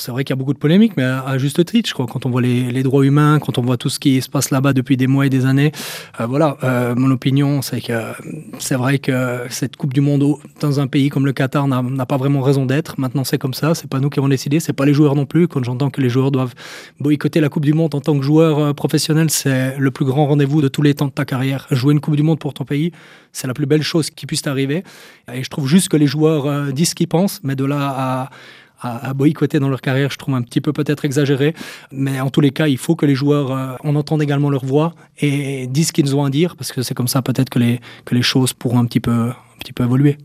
c'est vrai qu'il y a beaucoup de polémiques, mais à juste titre, je crois, quand on voit les droits humains, quand on voit tout ce qui se passe là-bas depuis des mois et des années. Mon opinion, c'est que c'est vrai que cette Coupe du Monde dans un pays comme le Qatar n'a pas vraiment raison d'être. Maintenant, c'est comme ça, c'est pas nous qui avons décidé, c'est pas les joueurs non plus. Quand j'entends que les joueurs doivent boycotter la Coupe du Monde en tant que joueur professionnel, c'est le plus grand rendez-vous de tous les temps de ta carrière. Jouer une Coupe du Monde pour ton pays, c'est la plus belle chose qui puisse t'arriver. Et je trouve juste que les joueurs disent ce qu'ils pensent, mais de là à boycotter dans leur carrière, je trouve un petit peu peut-être exagéré. Mais en tous les cas, il faut que les joueurs en entendent également leur voix et disent ce qu'ils ont à dire, parce que c'est comme ça peut-être que les choses pourront un petit peu évoluer.